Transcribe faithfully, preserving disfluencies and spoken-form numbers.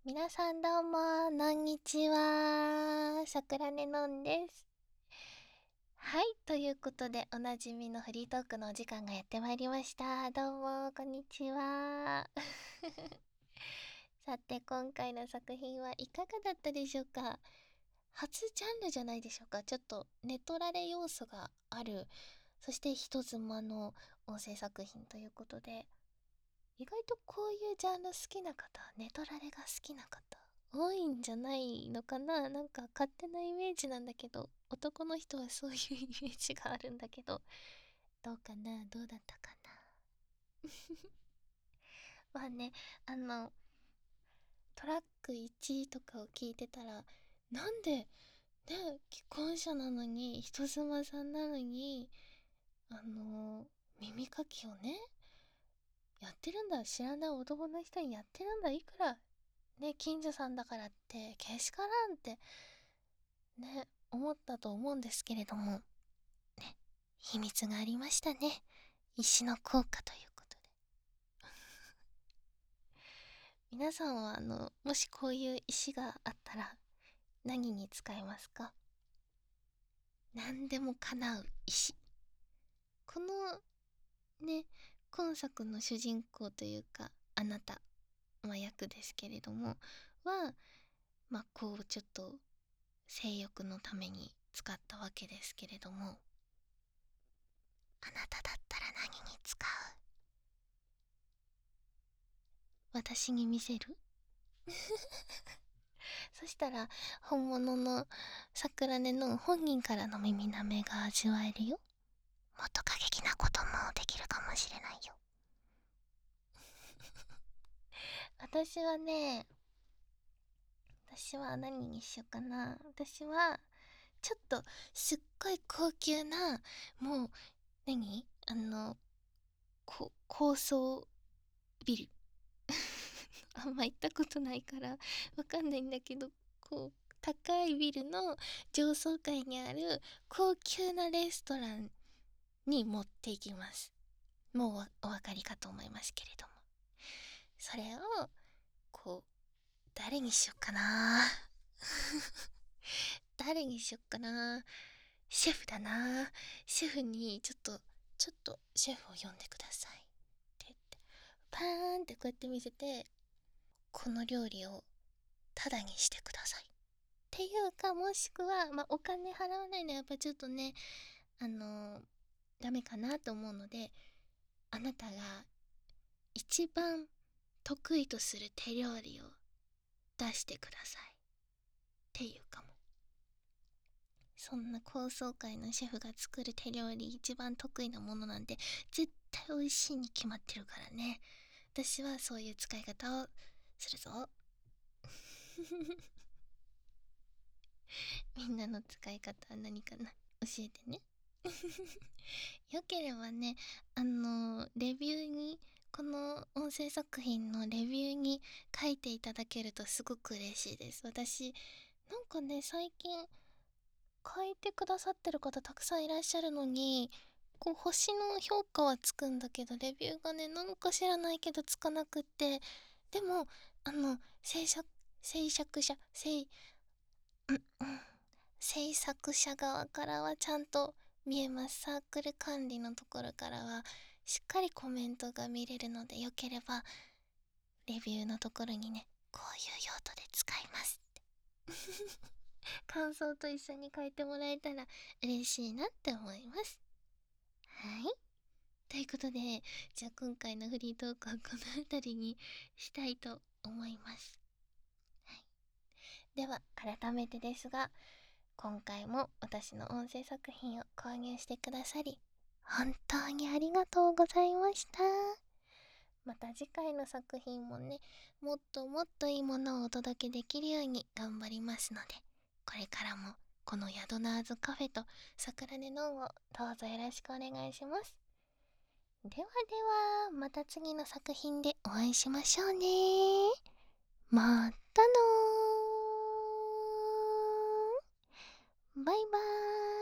皆さんどうも、こんにちは。さくらねのんです。はい、ということで、おなじみのフリートークのお時間がやってまいりました。どうも、こんにちは。さて、今回の作品はいかがだったでしょうか？初ジャンルじゃないでしょうか？ちょっとネトラレ要素がある、そして人妻の音声作品ということで、意外とこういうジャンル好きな方、ネトラレが好きな方多いんじゃないのかな。なんか勝手なイメージなんだけど、男の人はそういうイメージがあるんだけど、どうかな、どうだったかな。まあね、あのトラックいちとかを聞いてたら、なんでね、既婚者なのに、人妻さんなのに、あの耳かきをねやってるんだ、知らない男の人にやってるんだ、いくらね、近所さんだからってけしからんってね、思ったと思うんですけれどもね、秘密がありましたね。石の効果ということで。皆さんはあのもしこういう石があったら何に使いますか？何でも叶う石。このね、今作の主人公というかあなた、まあ、役ですけれどもは、まあこうちょっと性欲のために使ったわけですけれども、あなただったら何に使う？私に見せる？そしたら本物の桜根の本人からの耳なめが味わえるよ。もっと過激なこともできるかもしれないよ。私はね、私は何にしようかな。私はちょっとすっごい高級な、もう何あのこ高層ビル。あんま行ったことないからわかんないんだけど、こう高いビルの上層階にある高級なレストランに持っていきます。もうお分かりかと思いますけれども、それをこう誰にしよっかな。誰にしよっかな。シェフだな。シェフにちょっとちょっとシェフを呼んでくださいって言ってパーンってこうやって見せて、この料理をタダにしてくださいっていうか、もしくは、まあ、お金払わないのはやっぱちょっとね、あのー、ダメかなと思うので、あなたが一番得意とする手料理を出してくださいっていうかも。そんな高層階のシェフが作る手料理一番得意なものなんて絶対美味しいに決まってるからね。私はそういう使い方をするぞ。みんなの使い方は何かな、教えてね。よければね、あのレビューに、この音声作品のレビューに書いていただけるとすごく嬉しいです。私なんかね、最近書いてくださってる方たくさんいらっしゃるのに、こう星の評価はつくんだけどレビューがね、なんか知らないけどつかなくって、でもあの制作制作者制うんうん制作者側からはちゃんと見えます。サークル管理のところからはしっかりコメントが見れるので、よければレビューのところにね、こういう用途で使いますって感想と一緒に書いてもらえたら嬉しいなって思います。はい、ということで、じゃあ今回のフリートークはこの辺りにしたいと思います。はい、では改めてですが、今回も私の音声作品を購入してくださり本当にありがとうございました。また次回の作品もね、もっともっといいものをお届けできるように頑張りますので、これからもこのヤドナーズカフェと桜根のんをどうぞよろしくお願いします。ではでは、また次の作品でお会いしましょうね。またのー。バイバーイ。